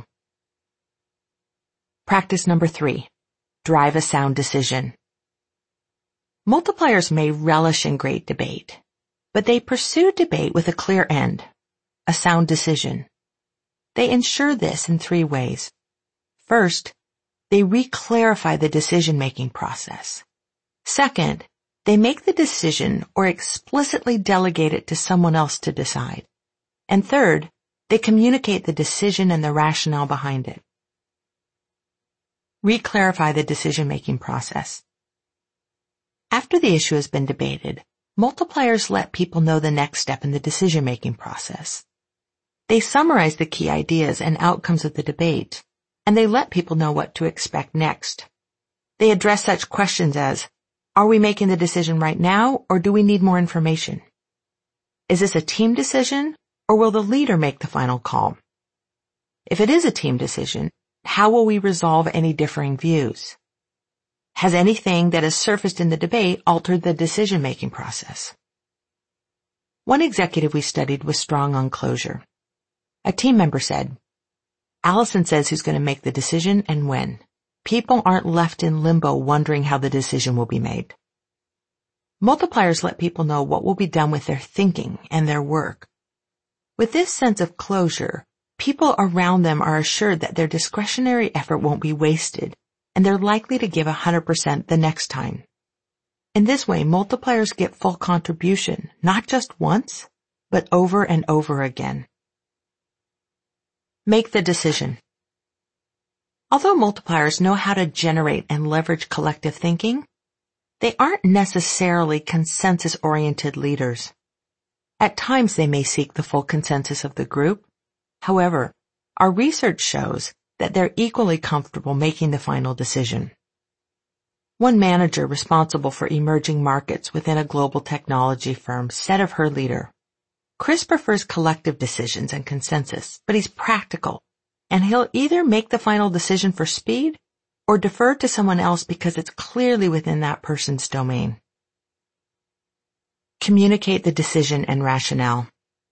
Practice number three. Drive a sound decision. Multipliers may relish in great debate, but they pursue debate with a clear end, a sound decision. They ensure this in three ways. First, they re-clarify the decision-making process. Second, they make the decision or explicitly delegate it to someone else to decide. And third, they communicate the decision and the rationale behind it. Re-clarify the decision-making process. After the issue has been debated, multipliers let people know the next step in the decision-making process. They summarize the key ideas and outcomes of the debate, and they let people know what to expect next. They address such questions as, are we making the decision right now, or do we need more information? Is this a team decision, or will the leader make the final call? If it is a team decision, how will we resolve any differing views? Has anything that has surfaced in the debate altered the decision-making process? One executive we studied was strong on closure. A team member said, Allison says who's going to make the decision and when. People aren't left in limbo wondering how the decision will be made. Multipliers let people know what will be done with their thinking and their work. With this sense of closure, people around them are assured that their discretionary effort won't be wasted, and they're likely to give one hundred percent the next time. In this way, multipliers get full contribution, not just once, but over and over again. Make the decision. Although multipliers know how to generate and leverage collective thinking, they aren't necessarily consensus-oriented leaders. At times they may seek the full consensus of the group. However, our research shows that they're equally comfortable making the final decision. One manager responsible for emerging markets within a global technology firm said of her leader, "Chris prefers collective decisions and consensus, but he's practical, and he'll either make the final decision for speed or defer to someone else because it's clearly within that person's domain." Communicate the decision and rationale.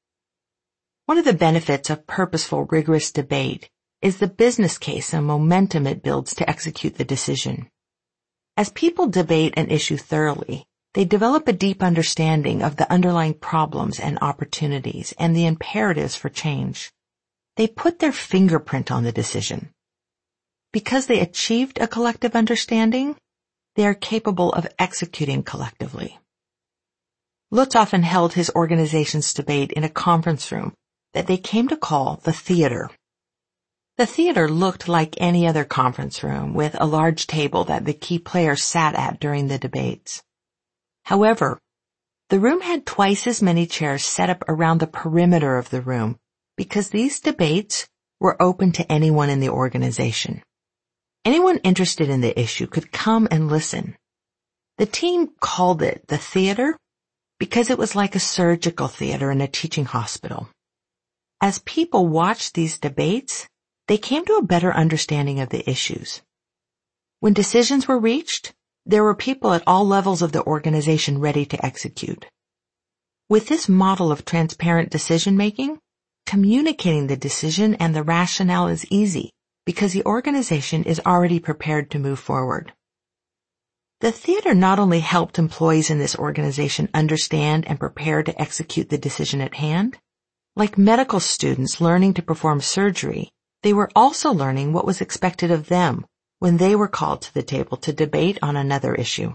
One of the benefits of purposeful, rigorous debate is the business case and momentum it builds to execute the decision. As people debate an issue thoroughly, they develop a deep understanding of the underlying problems and opportunities and the imperatives for change. They put their fingerprint on the decision. Because they achieved a collective understanding, they are capable of executing collectively. Lutz often held his organization's debate in a conference room that they came to call the theater. The theater looked like any other conference room with a large table that the key players sat at during the debates. However, the room had twice as many chairs set up around the perimeter of the room because these debates were open to anyone in the organization. Anyone interested in the issue could come and listen. The team called it the theater because it was like a surgical theater in a teaching hospital. As people watched these debates, they came to a better understanding of the issues. When decisions were reached, there were people at all levels of the organization ready to execute. With this model of transparent decision-making, communicating the decision and the rationale is easy because the organization is already prepared to move forward. The theater not only helped employees in this organization understand and prepare to execute the decision at hand, like medical students learning to perform surgery, they were also learning what was expected of them when they were called to the table to debate on another issue.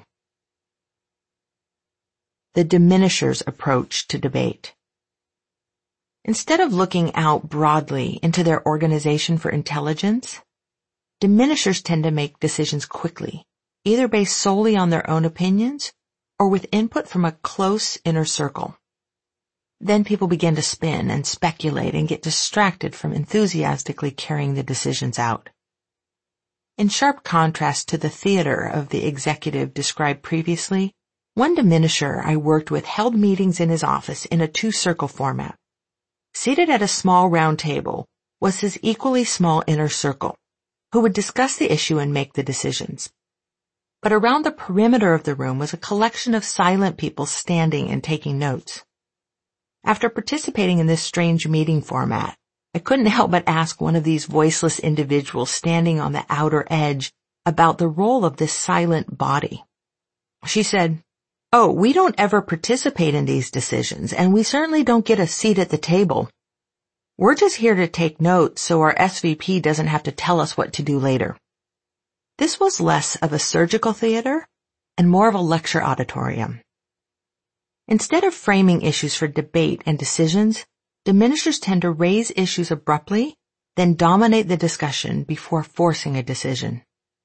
The diminisher's approach to debate. Instead of looking out broadly into their organization for intelligence, diminishers tend to make decisions quickly, either based solely on their own opinions or with input from a close inner circle. Then people begin to spin and speculate and get distracted from enthusiastically carrying the decisions out. In sharp contrast to the theater of the executive described previously, one diminisher I worked with held meetings in his office in a two-circle format. Seated at a small round table was his equally small inner circle, who would discuss the issue and make the decisions. But around the perimeter of the room was a collection of silent people standing and taking notes. After participating in this strange meeting format, I couldn't help but ask one of these voiceless individuals standing on the outer edge about the role of this silent body. She said, "Oh, we don't ever participate in these decisions, and we certainly don't get a seat at the table. We're just here to take notes so our S V P doesn't have to tell us what to do later." This was less of a surgical theater and more of a lecture auditorium. Instead of framing issues for debate and decisions, diminishers tend to raise issues abruptly, then dominate the discussion before forcing a decision.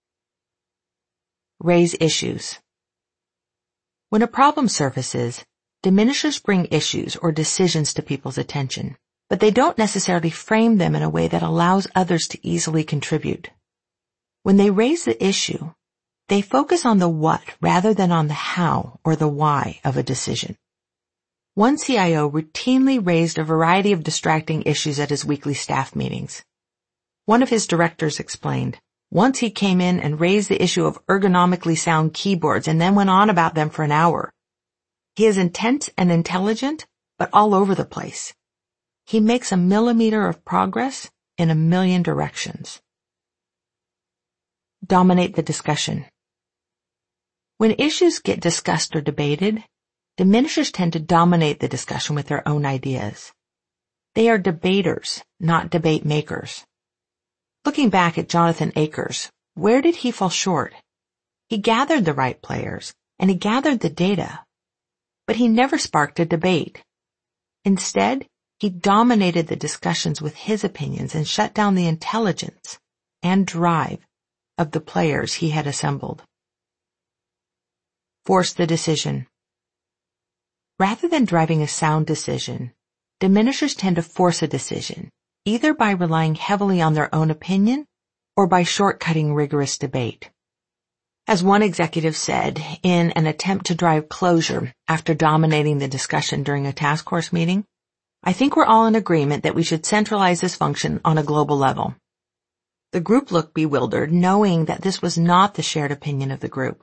Raise issues. When a problem surfaces, diminishers bring issues or decisions to people's attention, but they don't necessarily frame them in a way that allows others to easily contribute. When they raise the issue, they focus on the what rather than on the how or the why of a decision. One C I O routinely raised a variety of distracting issues at his weekly staff meetings. One of his directors explained, once he came in and raised the issue of ergonomically sound keyboards and then went on about them for an hour. He is intense and intelligent, but all over the place. He makes a millimeter of progress in a million directions. Dominate the discussion. When issues get discussed or debated, diminishers tend to dominate the discussion with their own ideas. They are debaters, not debate makers. Looking back at Jonathan Akers, where did he fall short? He gathered the right players, and he gathered the data, but he never sparked a debate. Instead, he dominated the discussions with his opinions and shut down the intelligence and drive of the players he had assembled. Force the decision. Rather than driving a sound decision, diminishers tend to force a decision, either by relying heavily on their own opinion or by shortcutting rigorous debate. As one executive said, in an attempt to drive closure after dominating the discussion during a task force meeting, "I think we're all in agreement that we should centralize this function on a global level." The group looked bewildered, knowing that this was not the shared opinion of the group.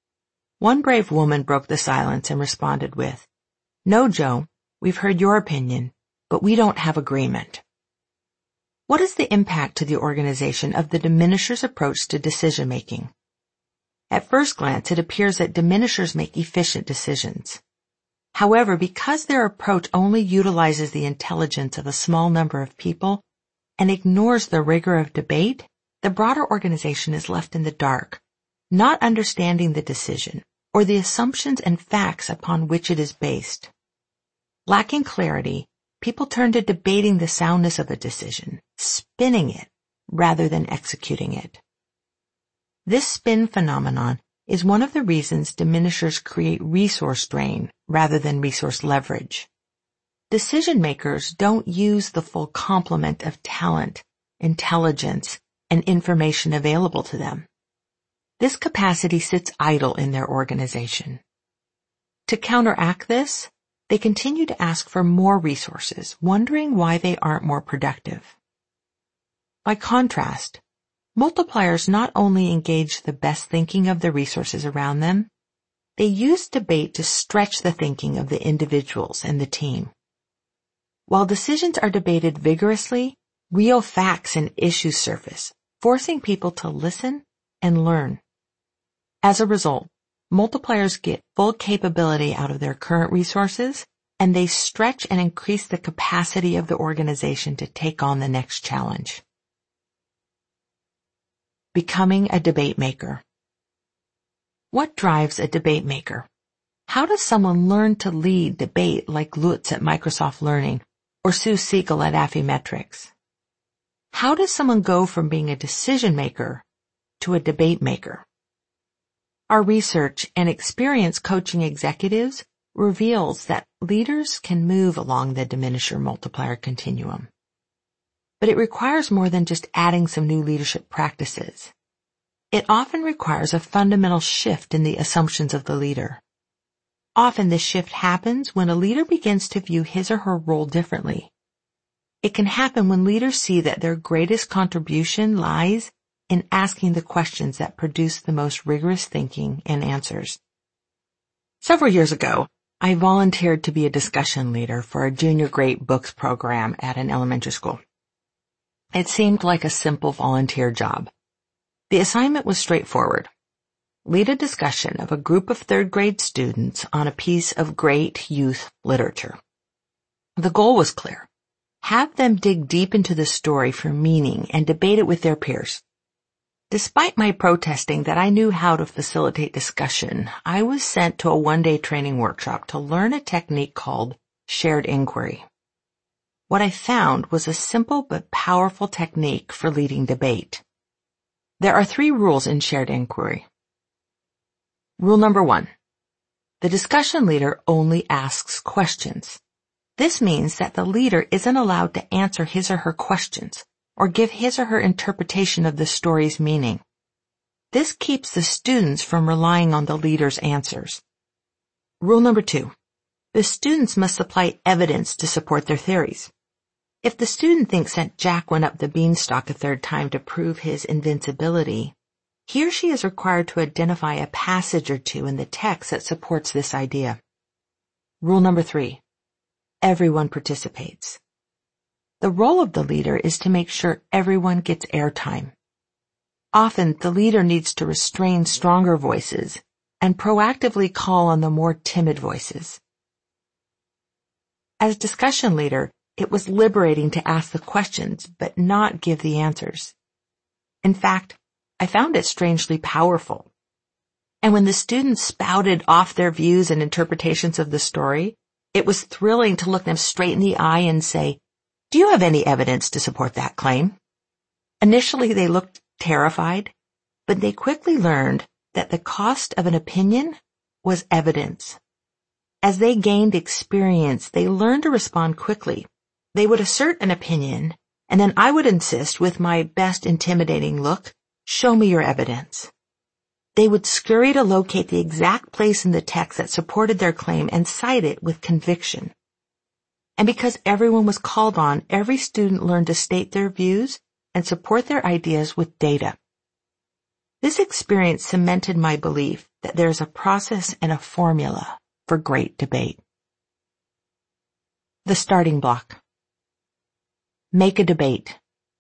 One brave woman broke the silence and responded with, "No, Joe, we've heard your opinion, but we don't have agreement." What is the impact to the organization of the diminisher's approach to decision-making? At first glance, it appears that diminishers make efficient decisions. However, because their approach only utilizes the intelligence of a small number of people and ignores the rigor of debate, the broader organization is left in the dark, not understanding the decision or the assumptions and facts upon which it is based. Lacking clarity, people turn to debating the soundness of a decision, spinning it rather than executing it. This spin phenomenon is one of the reasons diminishers create resource drain rather than resource leverage. Decision makers don't use the full complement of talent, intelligence, and information available to them. This capacity sits idle in their organization. To counteract this, they continue to ask for more resources, wondering why they aren't more productive. By contrast, multipliers not only engage the best thinking of the resources around them, they use debate to stretch the thinking of the individuals and the team. While decisions are debated vigorously, real facts and issues surface, forcing people to listen and learn. As a result, multipliers get full capability out of their current resources, and they stretch and increase the capacity of the organization to take on the next challenge. Becoming a debate maker. What drives a debate maker? How does someone learn to lead debate like Lutz at Microsoft Learning or Sue Siegel at Affymetrix? How does someone go from being a decision maker to a debate maker? Our research and experience coaching executives reveals that leaders can move along the diminisher multiplier continuum. But it requires more than just adding some new leadership practices. It often requires a fundamental shift in the assumptions of the leader. Often this shift happens when a leader begins to view his or her role differently. It can happen when leaders see that their greatest contribution lies in asking the questions that produce the most rigorous thinking and answers. Several years ago, I volunteered to be a discussion leader for a junior grade books program at an elementary school. It seemed like a simple volunteer job. The assignment was straightforward. Lead a discussion of a group of third grade students on a piece of great youth literature. The goal was clear. Have them dig deep into the story for meaning and debate it with their peers. Despite my protesting that I knew how to facilitate discussion, I was sent to a one-day training workshop to learn a technique called shared inquiry. What I found was a simple but powerful technique for leading debate. There are three rules in shared inquiry. Rule number one. The discussion leader only asks questions. This means that the leader isn't allowed to answer his or her questions or give his or her interpretation of the story's meaning. This keeps the students from relying on the leader's answers. Rule number two. The students must supply evidence to support their theories. If the student thinks that Jack went up the beanstalk a third time to prove his invincibility, he or she is required to identify a passage or two in the text that supports this idea. Rule number three. Everyone participates. The role of the leader is to make sure everyone gets airtime. Often, the leader needs to restrain stronger voices and proactively call on the more timid voices. As discussion leader, it was liberating to ask the questions but not give the answers. In fact, I found it strangely powerful. And when the students spouted off their views and interpretations of the story, it was thrilling to look them straight in the eye and say, "Do you have any evidence to support that claim?" Initially, they looked terrified, but they quickly learned that the cost of an opinion was evidence. As they gained experience, they learned to respond quickly. They would assert an opinion, and then I would insist with my best intimidating look, "Show me your evidence." They would scurry to locate the exact place in the text that supported their claim and cite it with conviction. And because everyone was called on, every student learned to state their views and support their ideas with data. This experience cemented my belief that there is a process and a formula for great debate. The starting block. Make a debate.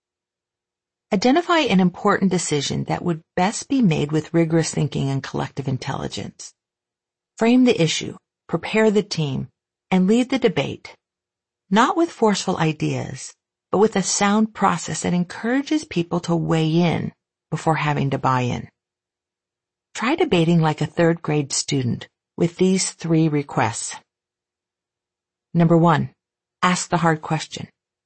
Identify an important decision that would best be made with rigorous thinking and collective intelligence. Frame the issue, prepare the team, and lead the debate, not with forceful ideas, but with a sound process that encourages people to weigh in before having to buy in. Try debating like a third grade student with these three requests. Number one, ask the hard question.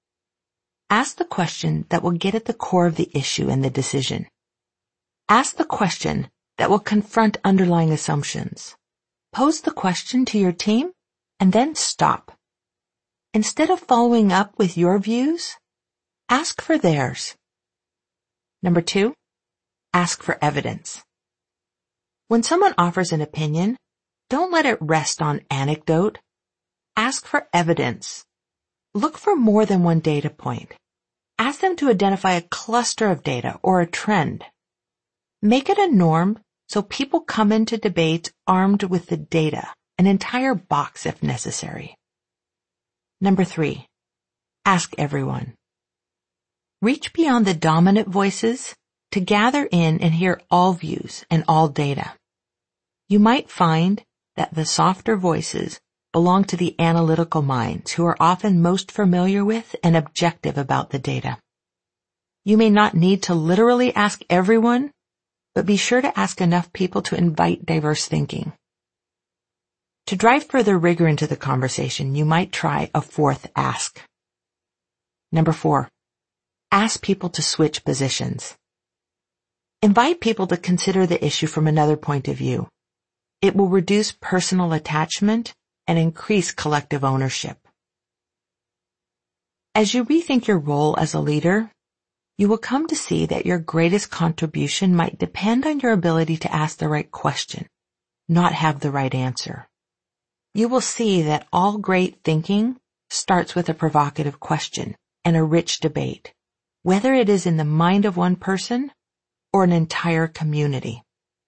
Ask the question that will get at the core of the issue and the decision. Ask the question that will confront underlying assumptions. Pose the question to your team and then stop. Instead of following up with your views, ask for theirs. Number two, ask for evidence. When someone offers an opinion, don't let it rest on anecdote. Ask for evidence. Look for more than one data point. Ask them to identify a cluster of data or a trend. Make it a norm so people come into debates armed with the data, an entire box if necessary. Number three, ask everyone. Reach beyond the dominant voices to gather in and hear all views and all data. You might find that the softer voices belong to the analytical minds who are often most familiar with and objective about the data. You may not need to literally ask everyone, but be sure to ask enough people to invite diverse thinking. To drive further rigor into the conversation, you might try a fourth ask. Number four, ask people to switch positions. Invite people to consider the issue from another point of view. It will reduce personal attachment and increase collective ownership. As you rethink your role as a leader, you will come to see that your greatest contribution might depend on your ability to ask the right question, not have the right answer. You will see that all great thinking starts with a provocative question and a rich debate, whether it is in the mind of one person or an entire community.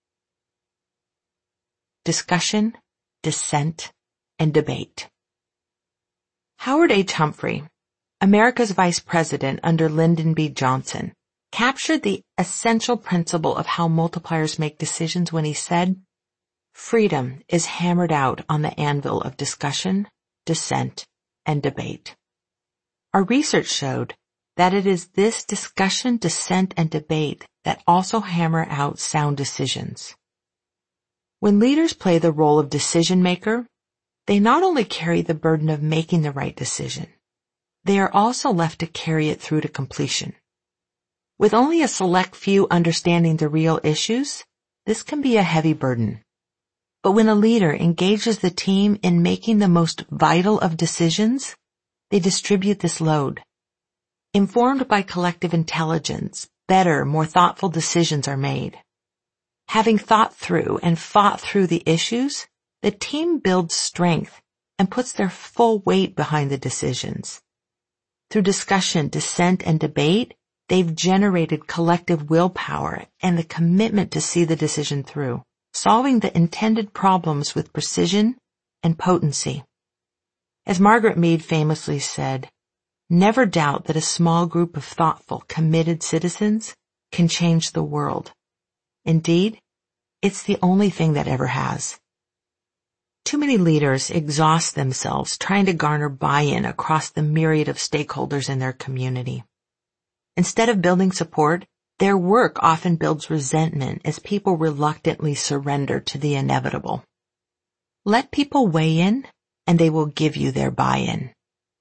Discussion, dissent, and debate. Howard H. Humphrey, America's vice president under Lyndon B. Johnson, captured the essential principle of how multipliers make decisions when he said, "Freedom is hammered out on the anvil of discussion, dissent, and debate." Our research showed that it is this discussion, dissent, and debate that also hammer out sound decisions. When leaders play the role of decision maker, they not only carry the burden of making the right decision, they are also left to carry it through to completion. With only a select few understanding the real issues, this can be a heavy burden. But when a leader engages the team in making the most vital of decisions, they distribute this load. Informed by collective intelligence, better, more thoughtful decisions are made. Having thought through and fought through the issues, the team builds strength and puts their full weight behind the decisions. Through discussion, dissent, and debate, they've generated collective willpower and the commitment to see the decision through, solving the intended problems with precision and potency. As Margaret Mead famously said, "Never doubt that a small group of thoughtful, committed citizens can change the world. Indeed, it's the only thing that ever has." Too many leaders exhaust themselves trying to garner buy-in across the myriad of stakeholders in their community. Instead of building support, their work often builds resentment as people reluctantly surrender to the inevitable. Let people weigh in, and they will give you their buy-in.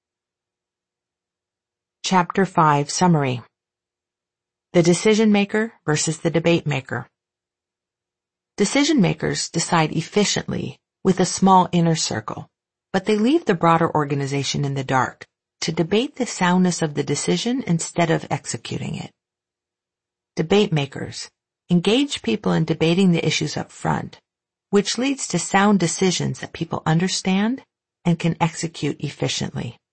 Chapter five Summary. The decision maker versus the debate maker. Decision makers decide efficiently with a small inner circle, but they leave the broader organization in the dark to debate the soundness of the decision instead of executing it. Debate makers engage people in debating the issues up front, which leads to sound decisions that people understand and can execute efficiently.